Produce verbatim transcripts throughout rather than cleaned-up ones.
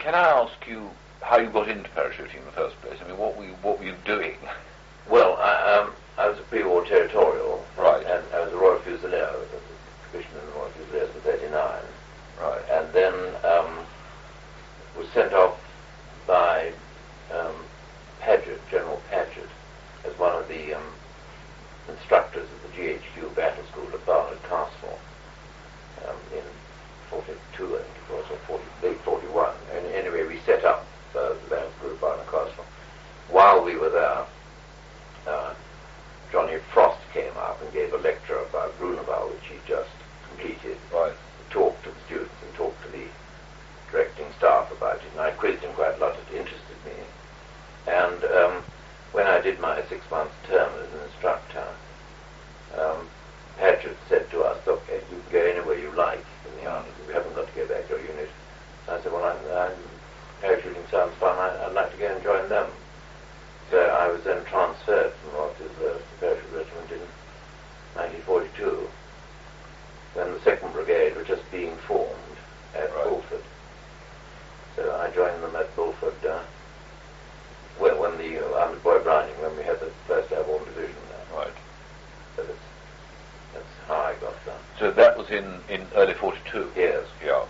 can I ask you how you got into parachuting in the first place? I mean, what were you, what were you doing? Well, I, um, I was a pre-war territorial, right, and I was a Royal Fusilier, I was a commissioner in the Royal Fusiliers for thirty-nine, right, and then um, was sent off by um, Paget, General Paget, as one of the um, instructors of the G H Q battle school at Barnard Castle um, in forty-two, I think it was, or forty, late forty-one. And anyway, we set up uh, the battle school at Barnard Castle. While we were there, uh, Johnny Frost came up and gave a lecture about Grunewald, which he just completed. Right. Talked to the students and talked to the directing staff about it, and I quizzed him quite a lot. It interested me. And um, when I did my six-month term as an instructor, um, Paget said to us, look, you can go anywhere you like in the army. We haven't got to go back to your unit. So I said, well, I'm, I'm, parachuting sounds fun. I, I'd like to go and join them. So I was then transferred from Royal Fusiliers to the Parachute Regiment in nineteen forty-two, when the second Brigade was just being formed at right. Bulford. So I joined them at Bulford uh, when, when the uh, under Boy Browning, when we had the first Airborne Division there. Right. So that's, that's how I got there. So that was in, in early forty-two? Yes. Yeah.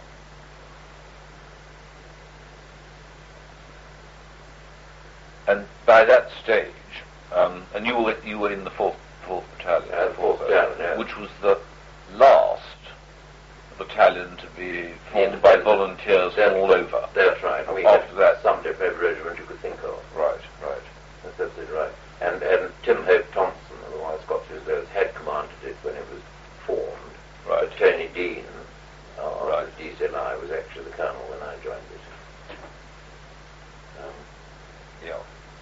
And by that stage, um, and you were you were in the fourth fourth battalion, Uh, the fourth battalion, yes. which was the last battalion to be formed by volunteers from all over. That's right. We After had that, some different regiment you could think of. Right, right. That's absolutely right. And and Tim Hope Thompson, of the Royal Scots Fusiliers, had commanded it when it was formed. Right. But Tony Dean, uh, Right. of the D C L I, was actually the colonel when I joined it. Um, Yeah.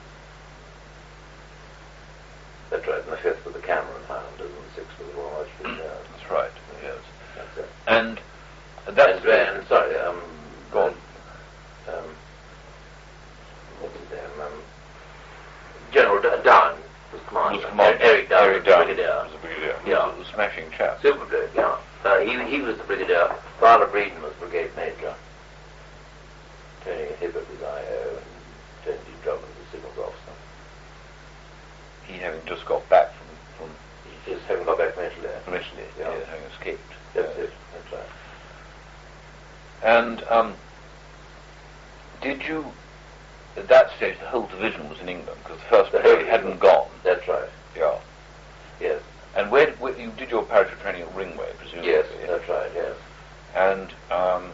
that's right. And the fifth was the Cameron Highlanders, and the sixth was the Royal Welsh Fusiliers. That's right. Yes. That's it. And that's and, and sorry, um, go on. Um, what's his name? Um, General D- Down was commander. Was commander. Eric Down Eric was Down brigadier. was a brigadier. He Yeah. was a smashing chap. Super brigadier, yeah. Uh, he, he was the brigadier. Father Breeden was brigade major. Tony Hibbert was I O, and Tony D. Drummond was signals officer. He having just got back from from, He just hadn't got back from Italy. from Italy, Yeah. yeah, having escaped. That's Yeah. it. That's right. And um, did you, at that stage, the whole division was in England because the first The whole brigade hadn't division. gone. That's right. Yeah. Yes. And where, where you did your parachute training at Ringway, presumably? Yes, that's right, yes. And um,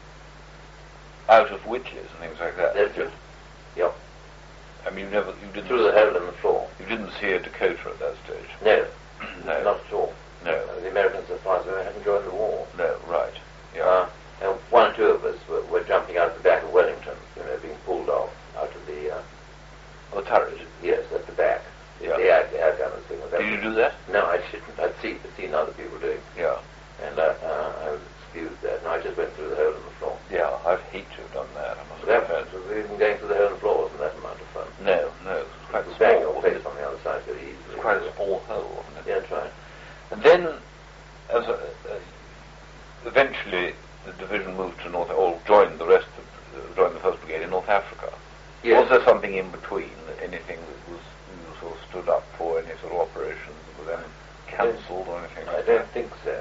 out of witches and things like that. That's it. Yep. I mean, you never, you didn't. Through the hole in the floor. You didn't see a Dakota at that stage. No. No. Not at all. No. Uh, the Americans, as far as I know, hadn't joined the war. No. Right. Yeah. Uh, and one or two of us were, were jumping out the back of Wellington, you know, being pulled off out of the, uh, the turret. yes, at the back. Yeah. The air, the air gunners thing. That Did you do that? No, I didn't. I'd seen, seen other people doing. Yeah. And uh, uh, I was excused that. And I just went through the hole in the floor. Yeah. I'd hate to have done that. I must That confess. was even going through the hole in the floor wasn't that amount of fun. No. No. It was quite You small. bang your wasn't face it? on the other side very It easily. was quite a small hole, wasn't it? Yeah, that's right. And then, as a, uh, eventually, the division moved to North, or joined the rest of, uh, joined the first brigade in North Africa. Yes. Was there something in between, anything that was you sort of stood up for, any sort of operations that were then cancelled or anything I like don't that? think so.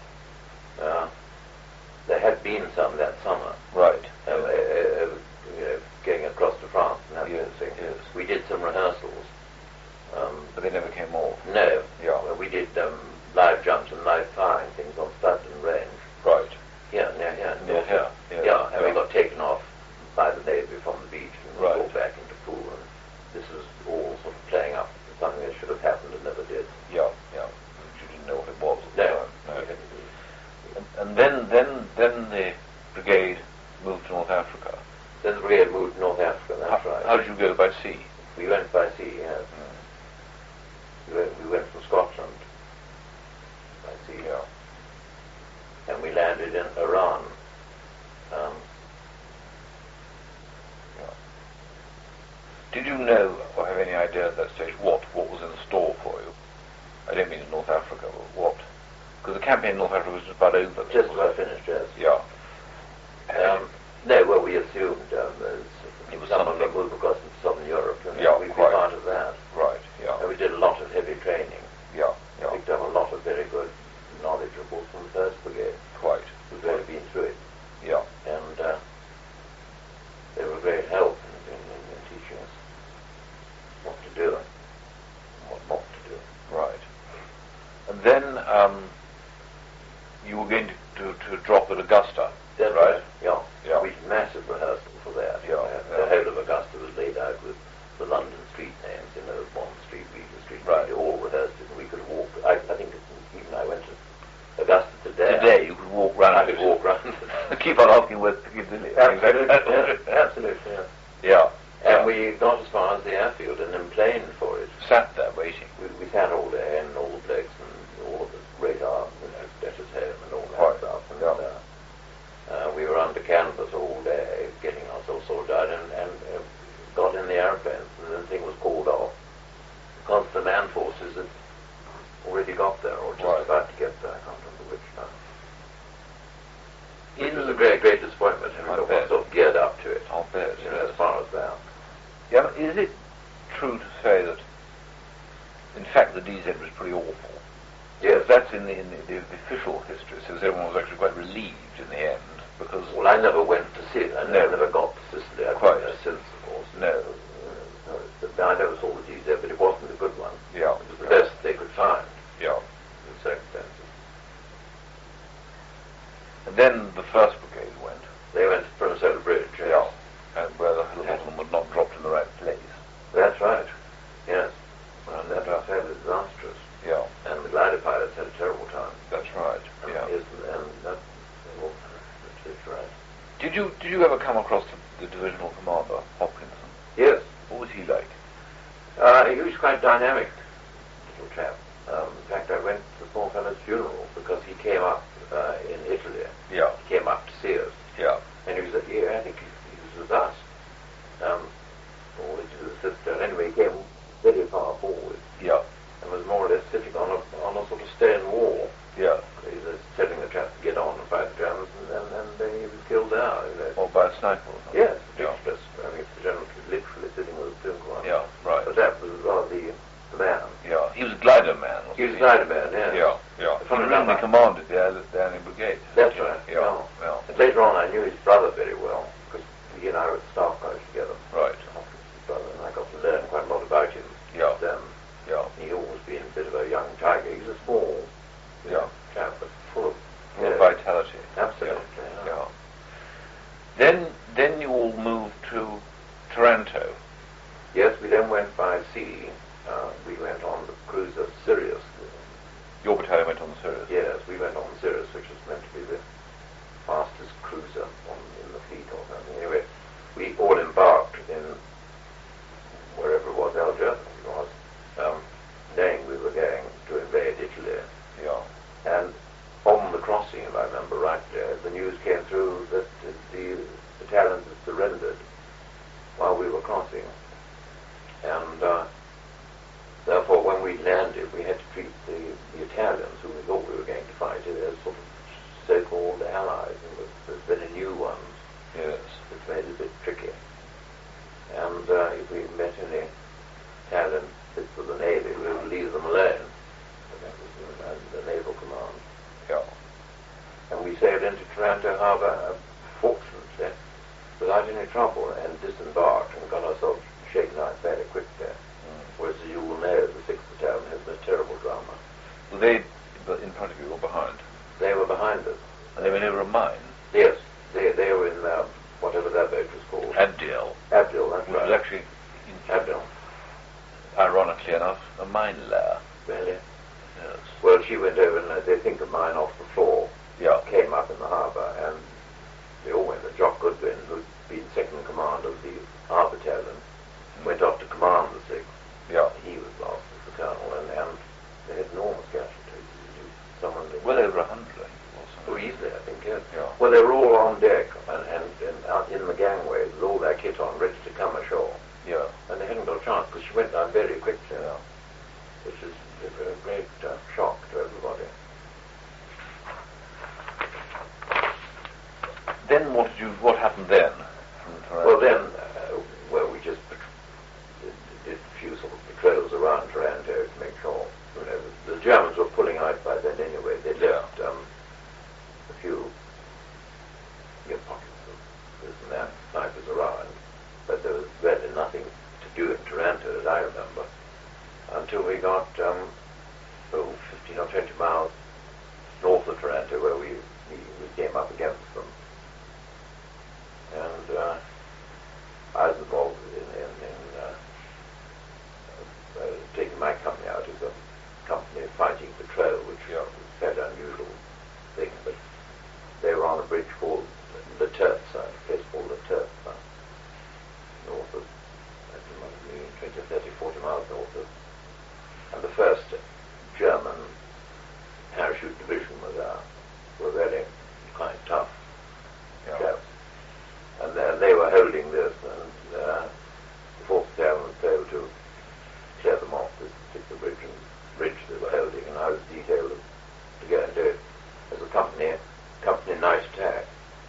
Uh, there had been some that summer. Right. Uh, uh, uh, you know, going across to France and that Yes, sort of thing. yes. We did some rehearsals. Um, But they never came off. no. Yeah. Well, we did um, live jumps and live firing things on Studland Range. Right. Yeah, near here. Near here. Yeah. Yeah, and we Yeah. got taken off by the Navy from the beach and Right. brought back into Poole. And this was all sort of playing up to something that should have happened and never did. Yeah, yeah. But you didn't know what it was at the No. time. No. we didn't. And, and then, then, then the brigade moved to North Africa. Then the brigade moved to North Africa, that's how, right. How did you go by sea? We went by sea, yes. We went, we went from Scotland by sea. Yeah. And we landed in Iran. Um, Yeah. Did you know or have any idea at that stage what, what was in store for you? I don't mean in North Africa, but what? Because the campaign in North Africa was just about over. just about finished, yes. Yeah. Um, No, well, we assumed um, It was someone something. would move across into Southern Europe, and Yeah, we'd be quite. part of that. Right, yeah, And we did a lot of heavy training. yeah, yeah, Picked up a lot of very good knowledge, of course, from the First Brigade, quite. who'd really been through it. Yeah, And uh, they were a great help in, in, in, in teaching us what to do and what not to do. right. And then um, you were going to, to, to drop at Augusta, That's right? right. Yeah. Yeah. We did massive rehearsal for that. Yeah, Uh, yeah. The whole of Augusta was laid out with the London street names, you know, Bond Street, Regent Street, Right. we all rehearsed it, and we could walk. I, I think even I went to Augusta today. Today you could walk round. I could walk round. Keep on asking where Piccadilly. Absolutely, yeah, absolutely, yeah. Yeah. And yeah. we got as far as the airfield and then planed for it. Sat there waiting. We, we sat all day, and all the blokes and all of the radar, you know, let us home and all that Right. stuff. And, Yeah. uh, uh, we were under canvas all day, getting ourselves sorted out, and, and uh, got in the airplanes, and then the thing was called off because the land forces had already got there, or just Right. about to get there. I can't remember which time. It In was a great, great disappointment, and we I got bet. ourselves geared up to it. I'll bet. You know, as far as that. Yeah, but is it true to say that, in fact, the D Z was pretty awful? Yes. That's in the, in the, the official history, so everyone was actually quite relieved in the end, because... Well, I never went to see it. I No. never got to Sicily. I've Quite. been there since, of course. No. Uh, uh, I never saw the D Z, but it wasn't a good one. Yeah. It was the yeah, best they could find Yeah. in circumstances. And then the first brigade went. They went to Pronosola Bridge. Yes. Yeah. And where the whole of them were not dropped in the right place. That's right. Yes. And that was fairly disastrous. Yeah. And the glider pilots had a terrible time. That's right. And Yeah. yes, and that, well, that's right. Did you did you ever come across the, the divisional commander, Hopkinson? Yes. What was he like? Uh, he was quite dynamic, little chap. Um, in fact, I went to the poor fellow's funeral because he came up uh, in Italy. Yeah. He came up to see us. Yeah. And he was, yeah, I think he, he was with us. Um, or with his sister. Anyway, he came very far forward Yeah. and was more or less sitting on a, on a sort of stone wall. Yeah. He was telling the chaps to get on and fight the Germans, and, and, and uh, he was killed there. You know. Or by a sniper or something? Yes, Yeah. ridiculous. I mean, the general was literally sitting with a plum one. Yeah. Right. But that was rather the, the man. Yeah. He was a glider man. Wasn't He was a glider man, yes. Yeah. Yeah. He Funny originally enough, I- commanded the Air- the Army Brigade. That's right. Yeah. Yeah. Yeah. And later on, I knew his brother very well because he and I were at staff college together. Right. His brother, and I got to learn quite a lot about him. Yeah. Then Yeah. he always been a bit of a young tiger. He's a small Yeah. chap, but full of Full of yeah, vitality. absolutely. Yeah. Yeah. Yeah. Then then you all moved to Taranto. Yes, we then went by sea. Uh, we went on the cruiser Sirius. Your battalion went on the Sirius. Yes, we went on Sirius, which was meant to be the fastest cruiser on, in the fleet or something. Anyway, we all embarked in wherever it was, Algiers, I think it was, um, knowing we were going to invade Italy. Yeah. And on the crossing, if I remember rightly, the news came through that the Italians had surrendered while we were crossing. And uh, therefore, when we landed, we had to treat the, the Italians, who we thought we were going to fight, as sort of so-called allies, and with, with very new ones, Yes. which made it a bit tricky. And uh, if we met any Italian bits of the Navy, we would leave them alone. And that was the, the naval command. Yeah. And we sailed into Taranto Harbour, uh, fortunately, without any trouble, and disembarked and got ourselves shaken out fairly quickly. Mm. Whereas, as you will know, the sixth Battalion has been a terrible drama. Were they in front of you or behind? They were behind us. And they were near a mine. Yes, they they were in uh, whatever that boat was called. Abdiel. Abdil, that's Which right. was actually, Abdil. ironically enough, a mine lair. Really? Yes. Well, she went over and uh, they think of mine off the floor, Yeah. came up in the harbour, and they all went. Jock Goodwin, who'd been second command of the R Battalion, went off to command the sixth. Yeah. He was lost as the colonel, and, and they had enormous casualties. Someone Well over a hundred, I think it was. oh, easily, I think, yes. Yeah. Well, they were all on deck and, and, and out in the gangways with all their kit on, ready to come ashore. Yeah. And they hadn't got a chance because she went down very quickly, Yeah. which is a great uh, shock to everybody. Then then what did you? What happened then? From Well, then, uh, well, we just pat- did, did a few sort of patrols around Taranto to make sure, you know, the, the Germans were pulling out by then anyway. They left um, a few you know, pockets of this and that, snipers around, but there was really nothing to do in Taranto that I remember until we got um, oh, fifteen or twenty miles north of Taranto, where we, we, we came up against them. And uh, I was involved in, in, in uh, uh, taking my company out as a company fighting patrol, which Yeah. was a fairly unusual thing, but they were on a bridge called Le Turf, a place called Le Turf, uh, north of, I don't know, twenty, thirty, forty miles north of, and the first German parachute division was our, were really quite tough Yeah. chaps. And then they were holding this, and uh, the fourth battalion was able to clear them off this particular bridge and bridge they were holding, and I was detailed to go and do it as a company, company night attack.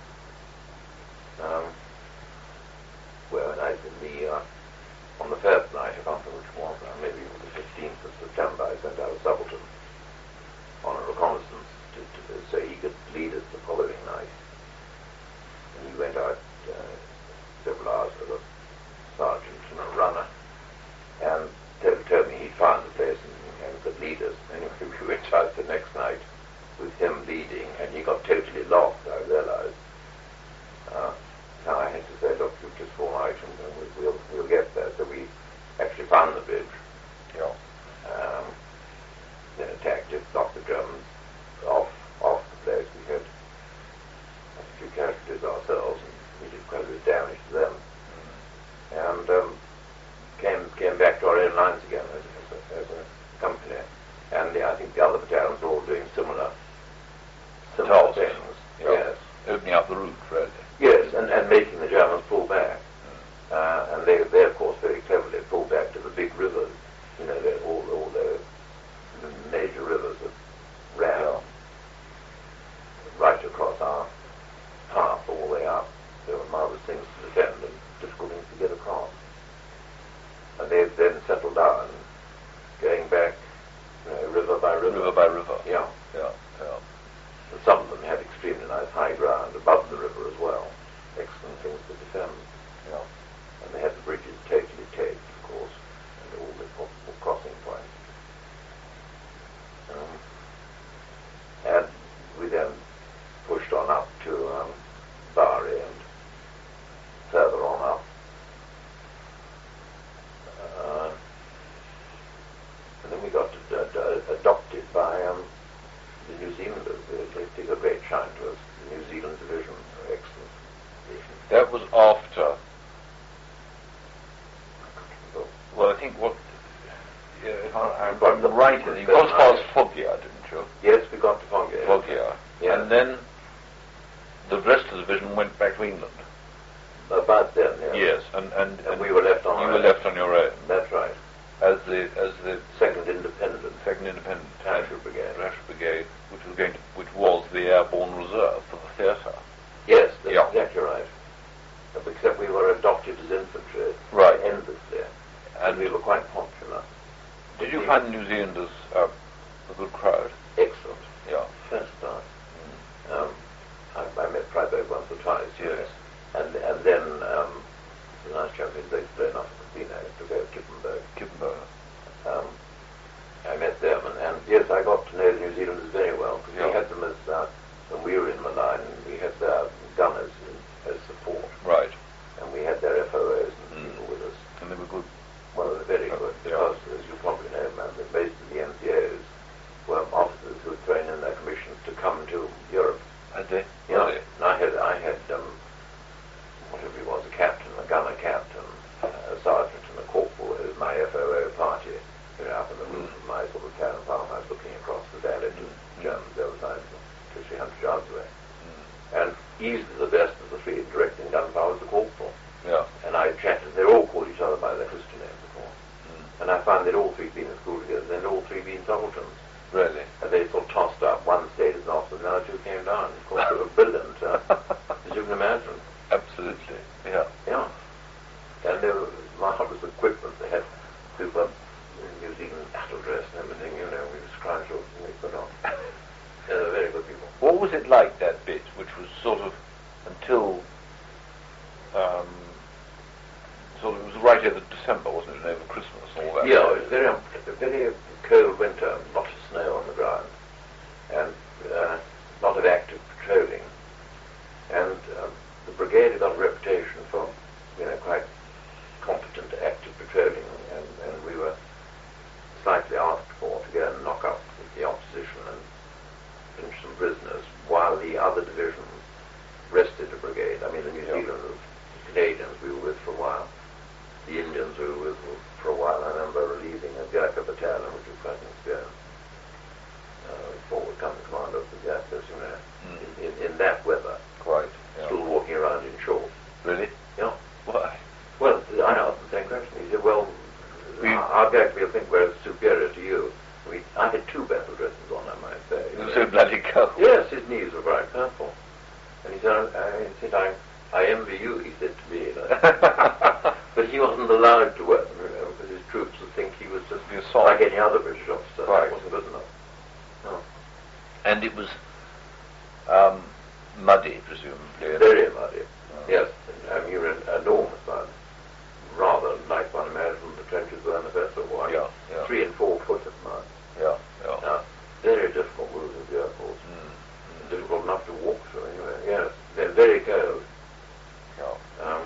Um, where I in the uh, on the first night, I can't remember which one, uh, maybe it was the fifteenth of September, I sent out a subaltern on a reconnaissance to, to, so he could lead us the following night. And he went out uh, several hours with a sergeant and a runner, and told, told me he'd found the place and, and could lead us. Anyway, we went out the next night with him leading, and he got totally lost, I realized. Uh, so I had to say, look, you just fall out and, and we, we'll, we'll get there. So we actually found the bridge. Yeah. Um, then attacked it, knocked the Germans off off the place. We had a few casualties ourselves, and we did quite a bit of damage to them. Mm. And um, came came back to our own lines again as, as, a, as a company. And the, I think the other battalions were all doing similar similar Tasks. things. Yeah. Yes. Opening up the route, really. Yes, and, and making the Germans pull back. Mm. Uh, and they, they, of course, very cleverly pulled back to the big rivers. You know, they, all, all the major rivers that ran Yeah. right across our path all the way up. There were marvelous things to defend and difficult things to get across. And they then settled down, going back, you know, river by river. River by river. Yeah. Yeah. Yeah. And some of them had extremely nice high ground above the river as well. Excellent things to defend. Yeah. And they had the bridges totally taped, of course, and all the possible crossing points. Um, and we then pushed on up to um, Bari and further on up. Uh, and then we got ad- ad- adopted by um, the New Zealanders. They, they took a great shine to us. The New Zealand division, an excellent division. That was after. Well, I think what. Yeah, if I, I'm, I'm right, you got as far as Foggia, didn't you? Yes, we got to Foggia. Foggia. Yes. And then the rest of the division went back to England. About then, yes. Yes, and, and, And we were left on you our were own. left on your own That's right. as the as the Second Independent. Second Independent Parachute Brigade. Parachute Brigade, which was going to, which was the Airborne Reserve for the theatre. Yes, that's Yeah. exactly right. Except we were adopted as infantry. Right. Endlessly. And And we were quite popular. did you find the New Zealanders uh, a good crowd? Excellent. Yeah. First class. Um, I, I met Freiberg once or twice. Yes. And and then um, the nice chap who's blown off the casino to go to Kippenberg. Kippenberg. Um, I met them, and, and yes, I got to know the New Zealanders very well, because Yeah. we had them as, uh, when we were in Milan, we had their gunners in, as support, Right. and we had their F O Os and Mm. people with us. And they were good. Well, they're very Yeah. good, Yeah. because, as you probably know, man, that most of the N C Os were officers who had thrown in their commissions to come to Europe. Had they? Yeah, Were they? and I had, I had, um, whatever he was, a captain, a gunner captain, a sergeant and a corporal who was my F O O party, you know, up in the roof of my sort of town farm. I was looking across the valley to Germans the other side, two, three hundred yards away. And easily the best of the three directing gunfire was the corporal. Yeah. And I chatted, they all called each other by their Christian names, of course. Mm. And I found they'd all three been in school together, they'd all three been subalterns. Really? And they sort of tossed up. One stayed as an officer, and the other two came down. Of course, they were brilliant. Uh, as you can imagine. it. I mean, the New Yeah. Zealanders, the Canadians we were with for a while, the Indians we were with for a while. I remember leading a Gurkha battalion, which was quite an experience. Uh, forward coming commander of the Gurkhas, you know, Mm. in, in, in that weather, Quite. Yeah. still walking around in shorts. Really? Yeah. Why? Well, I asked the same question. He said, well, We- our Gurkhas will think we're superior to you. We, I had two battle dresses on, I might say. It was so bloody cold. Yes, his knees were bright purple. And he said, I, he said I, I envy you, he said to me. You know. But he wasn't allowed to wear them, you know, because his troops would think he was just The assault. like any other British officer. Right. That wasn't good enough. No. And it was um, muddy, presumably. Very muddy. Oh. Yes, I mean, you're in enormous mud. Rather like one imagined the trenches were in the First World War. Yeah, yeah. Three and four foot of mud. Yeah, yeah. Now, very difficult moves of the airports. Mm. Difficult enough to walk through anyway. Yes, they're very cold. Yeah. Um,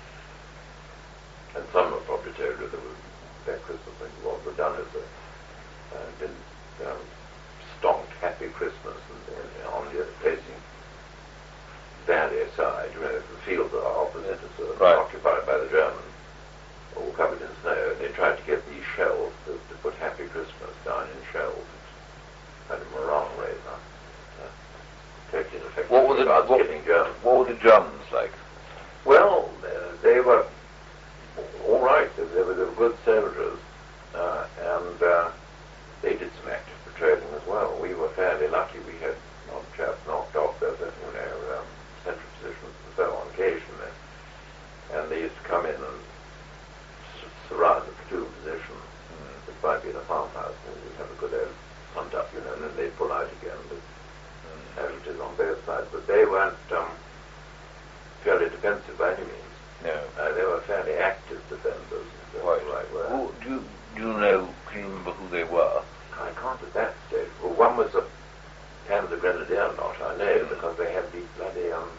and some will probably tell you that was that Christmas thing was were done as a uh, been um, stonked Happy Christmas and, and on the facing valley side, you know, the fields are opposite us, uh, Right. occupied by the Germans, all covered in snow. And they tried to get these shells to, to put Happy Christmas down in shells. Kind of wrong way, huh? Uh, totally ineffective. What were the about what, killing Germans. what were the Germans like? Well, uh, they were all right. They, they, were, they were good soldiers, uh, and uh, they did some active patrolling as well. We were fairly lucky. We had odd chaps knocked off their, you know, um, central positions and so on occasionally, and they used to come in and s- surround the platoon position. Mm. It might be in a farmhouse, and we'd have a good old hunt up, you know, and then they'd pull out again. But casualties on both sides, but they weren't um, fairly defensive by any means. No. Uh, they were fairly active defenders, if that's Right. the right word. Who, do, you, do you know, can you remember who they were? I can't at that stage. Well, one was a Panzer Grenadier knot, I know, Mm. because they had these bloody, um,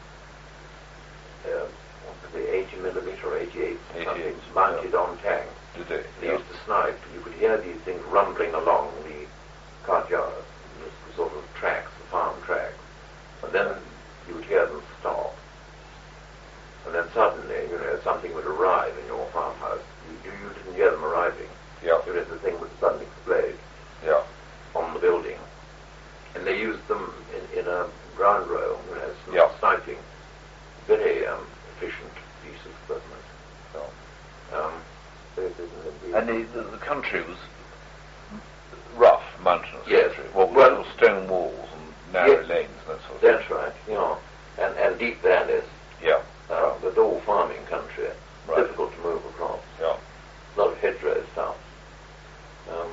uh, what were they, eighty millimeter or eighty-eight, something eighty-eight, mounted yeah. on tanks. Did they? They Yeah. used to snipe. You could hear these things rumbling along the cart yard, the sort of tracks, the farm tracks. And then you would hear them stop. And then suddenly, you know, something would arrive in your farmhouse. You, you, you didn't hear them arriving. Yeah. You know, the thing would suddenly explode Yeah. on the building. And they used them in, in a ground row, you know, sn- Yeah. sniping. Very um, efficient piece of equipment. Yeah. Um, they didn't indeed. And the, the, the country was rough, mountainous Yes. country. Well, with Well- little stone walls and narrow Yes. lanes and that sort of That's thing. right, you know. And, and deep valleys. Yeah. Uh, but all farming country. Right. Difficult to move across. Yeah. A lot of hedgerow stuff. Um,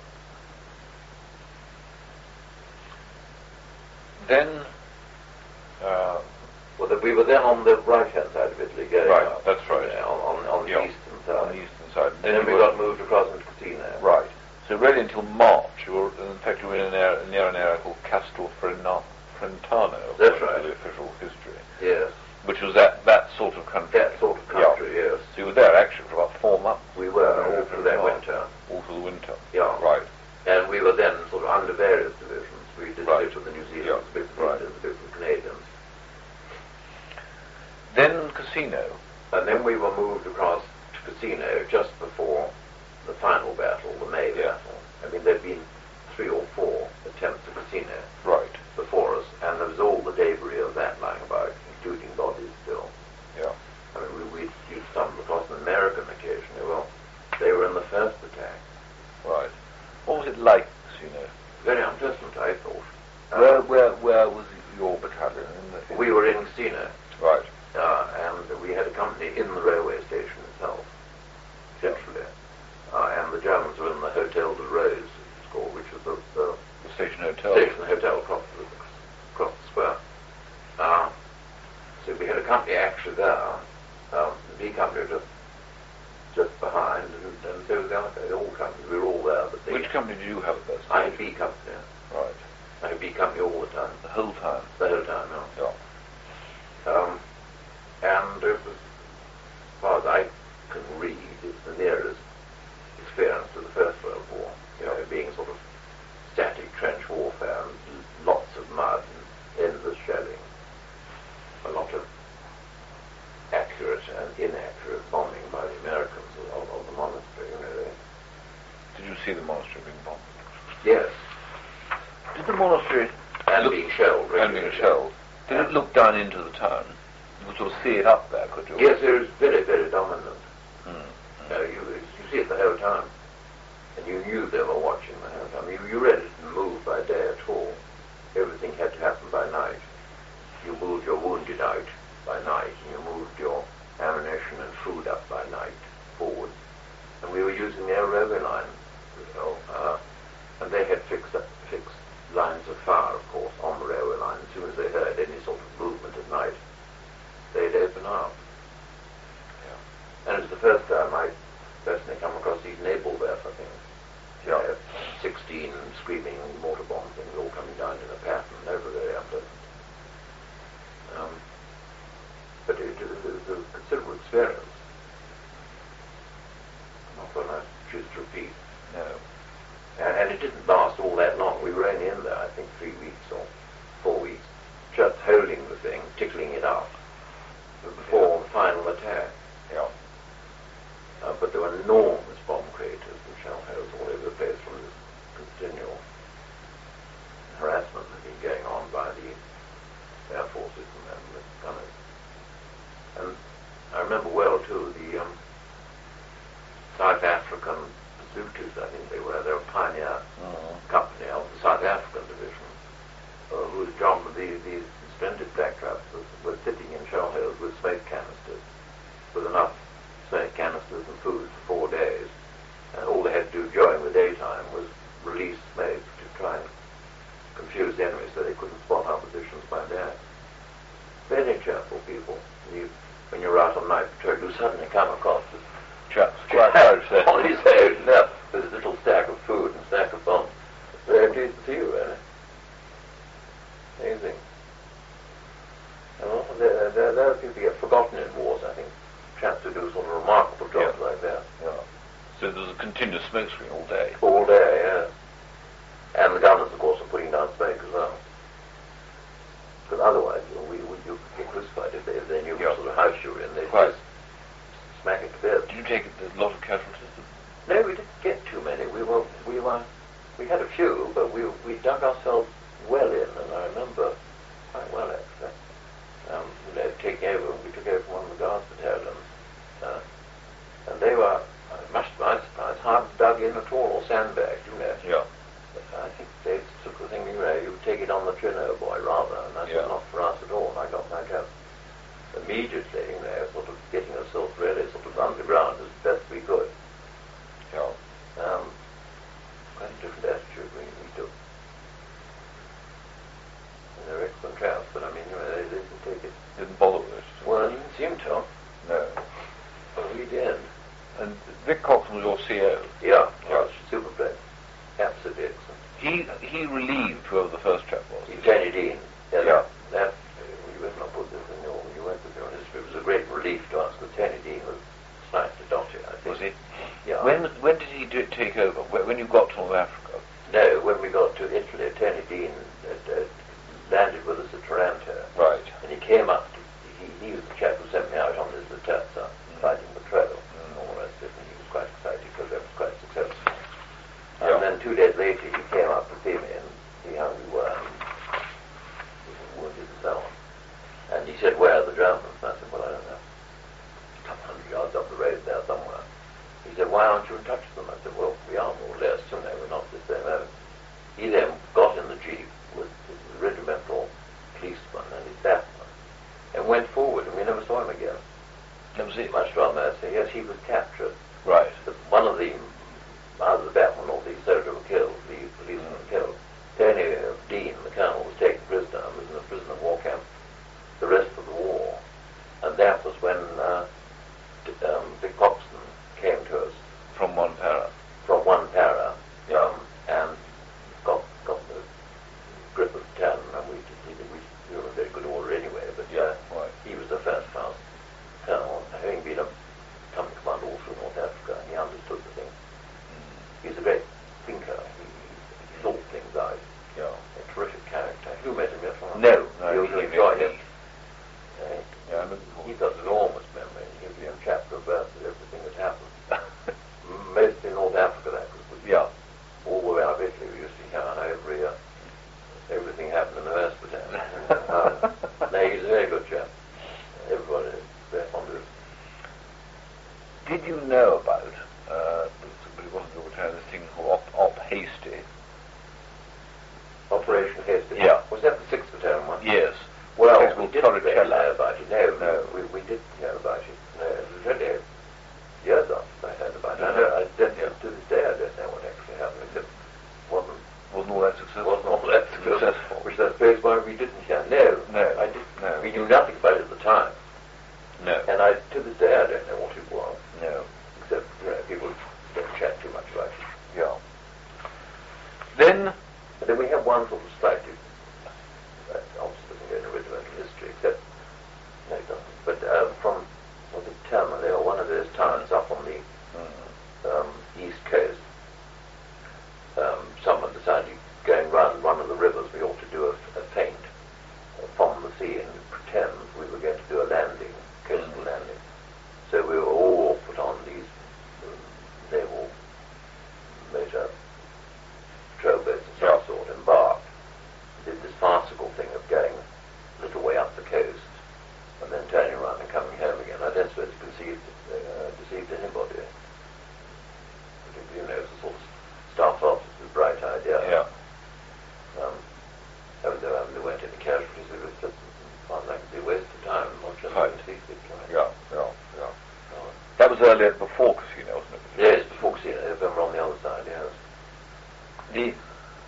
Then, uh, well, the, we were then on the right-hand side of Italy, going Right, up, that's right. you know, on, on, on the Yeah. eastern side. on the eastern side. and then you we were- got moved across into Casino. Right. So really until March, you were, in fact, you were in an area, near an area called Castelfrentano, That's according to right. the official history, Yes, which was that, that sort of country. that sort of country, yes. So you were there actually for about four months. We were Yeah, all through that yeah. winter. All through the winter. Yeah. Right. And we were then sort of under various divisions. We did Right. a bit with the New Zealanders, Yeah. a bit with the Right. Indians, a bit with the Canadians. Then Casino. And then we were moved across to Casino just before the final battle, the May Yeah. battle. I mean, there'd been three or four attempts at Casino Right. before us, and there was all the debris of that lying about, including bodies still. Yeah. I mean, we, we you'd stumbled across an American occasionally. Well, they were in the first attack. Right. What was it like, Casino? Very unpleasant, I thought. Uh, Where, where, where was your battalion? In the, we were in Casino, Right. uh, and we had a company in the railway station itself, centrally. Uh, and the Germans were in the Hotel de Rose, it's called, which was the, the The station hotel. station hotel across the, across the square. Uh, so we had a company actually there, um, the B company just just behind, and, and so was the other, the all company. We were all there. But they, Which company did you have at that stage? I had B company. Right. I had B company all the time, The whole time. the whole time. Yeah. Yeah. Um, and it was, as far as I can read, it's the nearest experience to the First World War. You know, being sort of static trench warfare and lots of mud and endless shelling. A lot of down into the town, you could sort of see it up there, could you? Yes, it was very, very dominant. Mm. Uh, you, you see it the whole time. And you knew they were watching the whole time. You, you really didn't move by day at all. Everything had to happen by night. You moved your wounded out by night, and you moved your ammunition and food up by night, forward. And we were using their railway line, you know, uh, and they had fixed, up, fixed lines of fire, of course, on the railway line. As soon as they heard any sort of movement at night, they'd open up. Yeah. And it's the first time I personally come across these naval weapon things. You know, sixteen screaming mortar bomb things all coming down in a pattern, never very unpleasant. Um, but it, it, it was a considerable experience. Not one I choose to repeat. No. And, and it didn't last all that long. We were only in there, I think, three weeks or four weeks, just holding the thing, tickling it up, before the final attack. Yeah. Uh, but there were enormous bomb craters and shell holes all over the place from this continual harassment that had been going on by the air forces and, and the gunners. And I remember well, too, the um, South African Basutos, I think they were, they were a pioneer mm-hmm. company of the South African division, uh, whose job, these, these splendid black traps was, were sitting in shell holes with smoke canisters, with enough smoke canisters and food for four days. And all they had to do during the daytime was release smoke to try and confuse the enemy so they couldn't spot our positions by day. Very cheerful people. You, when you're out on night patrol, you suddenly come across this Chaps, quite on his own left with a little stack of food and stack of bombs. Very pleased to see you, really. Amazing. Well, there, there, there are people who get forgotten in wars, I think. Chaps who do sort of remarkable jobs yeah. like that. Yeah. So there's a continuous smoke screen all day. All day, yes. And the gunners, of course, are putting down smoke as well. Because otherwise, you know, we, we, you could get crucified if they, if they knew yeah. what sort of house you were in. They'd Quite. just smack it to bed. Did you take a lot of casualties? No, we didn't get too many. We were, we were, we had a few, but we we dug ourselves well in, and I remember quite well actually. Um, you know, taking over, we took over one of the guards battalions, uh, and they were, much to my surprise, hardly dug in at all, or sandbagged, you know. Yeah. I think they took the thing, you know, you take it on the chin, oh boy, rather, and I said, yeah. not for us at all, and I got my job immediately, you know, sort of getting ourselves really sort of underground as best we could. Yeah. Um, quite a different attitude we, we took. And they're excellent chaps, but I mean, you know, they, they didn't take it. Didn't bother with it? Well, you didn't seem to. No. But we did. And Vic Coxon was your C O? Yeah, yeah. Super player. Absolutely excellent. He he relieved whoever the first chap was. He, Tony Dean. Yeah. yeah. That, uh, you better not put this in your, you went with your history. It was a great relief to us, because Tony Dean was slightly dotty, I think. Was he? Yeah. When when did he do it, take over? When you got to North Africa? No, when we got to Italy, Tony Dean had, uh, landed with us at Taranto. Right. And he came up, to, he, he was the chap who sent me out on this Laterza, mm. fighting the trail and all the rest of it, and he was quite excited because that was quite successful. Yeah. And then two days later he came up to see me and see how we were, and he was wounded and so on. And he said, where are the Germans? And I said, well, I don't know. A couple hundred yards up the road there somewhere. He said, why aren't you in touch with them? I said, well, we are more or less, you know, we're not this same moment. He then got in the jeep with his regimental policeman and his batsman and went forward, and we never saw him again. That was it? Much to our mercy. Yes, he was captured. Right. But one of the, either the batsman or the soldier were killed, the policeman mm. killed. Tony Dean, the colonel, was taken prisoner and was in a prison of war camp the rest of the war. And that was when uh, um, Vic Coxon came to us. From one para? From one para. Yeah. Um, and got got the grip of the town, and we, we, we, we were in very good order anyway, but yeah, uh, right. he was the first class colonel, having been a company commander all through North Africa, and he understood the thing. Mm. He's a great thinker. He, he thought things out. Yeah. A terrific character. You met him yet? No, no. You'll enjoy him. Uh, yeah, he's got enormous memory. He gives you a chapter of verse of everything that happened. Mostly North Africa, that was. Yeah. All the way out of Italy, we used to hear every, uh, everything happened in the West. um, no, he's a very everybody is very fond of it. Did you know about, uh, but it wasn't your time, this thing called Op, Op Hasty? Operation Hasty? Yeah. Was that the sixth Battalion one? Yes. Well, Place we called didn't really Torricella. know about it. No, No. We, we did know about it. No, it was really years after I heard about it. No. I, don't, I don't, Yeah. To this day I don't know what actually happened. Except wasn't Wasn't all that successful? wasn't all that successful. Successful. Which I suppose why we didn't hear. No, No. I didn't. No. We knew nothing about it at the time, No. and I to this day I don't know what it was. No. Except you know people don't chat too much about it. Yeah. Then, But then we have one sort of slightly, uh, obviously doesn't go into regimental history, except, no it doesn't, but um, from, was it Termoli or one of those towns up on the um, east coast, um, someone decided going round one of the rivers we ought to do a, a feint uh, from the sea and pretend we were going to do a landing, coastal Mm. landing. So we were all put on these um, naval motor patrol boats of some Yeah. sort, embarked, did this farcical thing of going a little way up the coast and then turning around and coming home again. I don't suppose it deceived, uh, deceived anybody. But it, you know, it was a sort of start off as a bright idea. yeah. Um, though there, there weren't any casualties, it was just felt like it'd be a waste of time watching Right. them see it. Yeah, yeah, yeah. That was earlier before Casino, wasn't it? Yes, before Casino, they were on the other side, yes. The,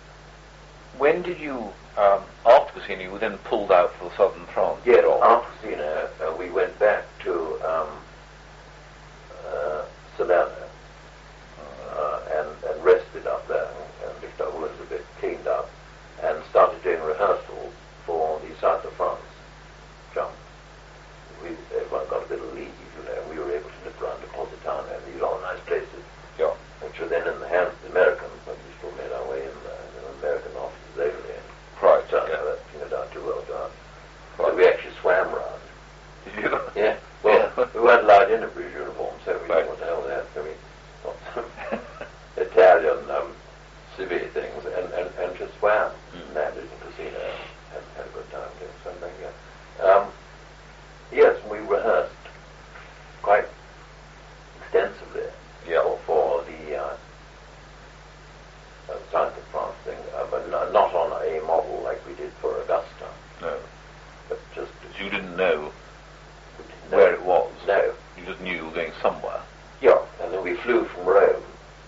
when did you, um, after Casino, you were then pulled out for southern France? Yes, job? after Casino, uh, we went back to um, uh, Salerno uh, and, and rested up there and, and licked our wounds a bit, cleaned up, and started doing rehearsals for the south of France jump. We everyone got a bit of leave, you know, and we were able to nip around to Positano and these other nice places, Yeah. which were then in the hands of the Americans, but we still made our way in there, and the American officers only, and Right, turned yeah. out, you know, down too well done. So Right. we actually swam round. Did you? Yeah, well, we weren't allowed in a British uniform, so we Right. knew what the hell they had, so we got some Italian um, civvy things and, and, and just swam, Mm. landed in Casino, and had a good time doing something, yeah. Um, yes, we rehearsed quite extensively Yeah. for, for the uh, uh, south of France thing, uh, but no, not on a model like we did for Augusta, No. but just So you didn't know we didn't where know- it was? No. You just knew you were going somewhere? Yeah, and then we flew from Rome,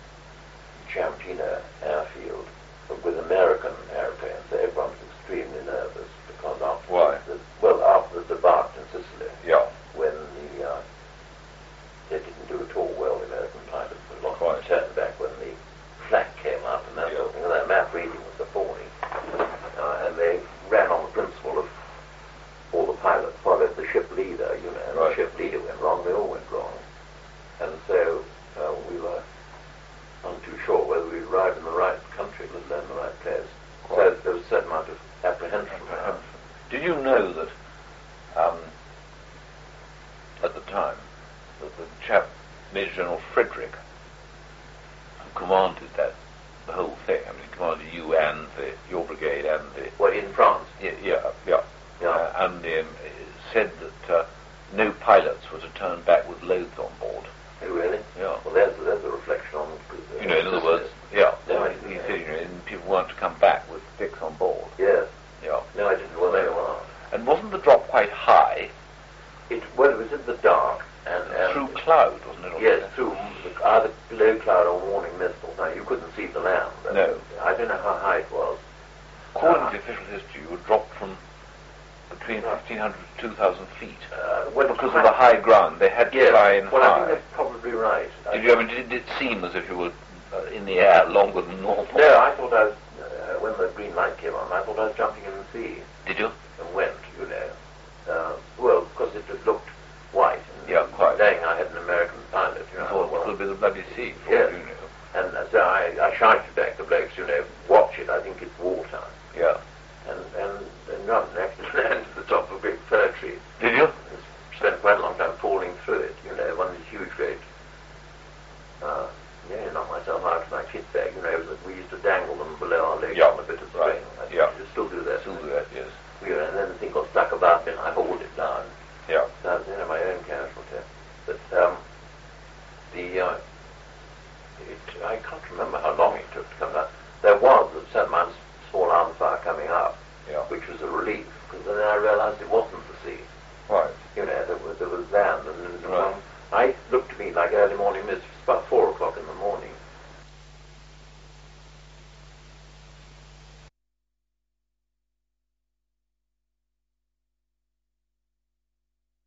Ciampino airfield, but with American airplanes, so everyone was extremely nervous because after Why? the, well, after the debacle in Sicily, Yeah. when the uh, they didn't do at all well, the American pilots, a lot of Quite. them turned back when the flak came up and that Yeah. sort of thing, and that map reading was appalling, uh, and they ran on the principle of all the pilots followed the ship leader, you know, and Right. the ship leader went wrong, they all went wrong. And so uh, we were not too sure whether we'd arrived in the right country, let alone the right place. So Quite. there was a certain amount of apprehension. Apprehension. Did you know that, um, at the time, that the chap, Major General Frederick, who commanded that, the whole thing, I mean, he commanded you and the, your brigade and the, Well, in France, yeah, yeah, yeah, Yeah. Uh, and um, said that uh, no pilots were to turn back with loads on board. oh, really? Yeah. Well, there's, there's a reflection on... Uh, You know, in other Sicily. words, yeah, No, I he didn't he know. said, you know, and people weren't to come back with sticks on board. Yes. Yeah. No, I didn't. Well, there you are. And wasn't the drop quite high? It, well, it was in the dark, and... and Through cloud, wasn't it? or Yes, something? through the- either low cloud or morning mist. Now, you couldn't see the land. but No. I don't know how high it was. According Uh, to the official history, you were dropped from between Yeah. fifteen hundred to two thousand feet. Uh, well, Because high- of the high ground, they had to Yes. fly in well, I high. think that's probably right. Did you, I mean, did it seem as if you were uh, in the air longer than normal? No, I thought I was, uh, when the green light came on, I thought I was jumping in the sea Did you? and went, you know. Uh, well, because it just looked white. And Yeah, quite. Saying I had an American pilot, you You know. thought well, it could be the bloody sea, for Yes. all you know. and uh, so I, I shouted back the blokes, you know, watch it, I think it's water. Yeah. And, and, and not actually landed to the top of a big fir tree. Did you? Spent quite a long time falling through it, you know, one of these huge great, uh, nearly knocked myself out of my kit bag, you know, that we used to dangle them below our legs Yeah, on a bit of right, string. I yeah. you still do that. Still do that, yes. We were remember how long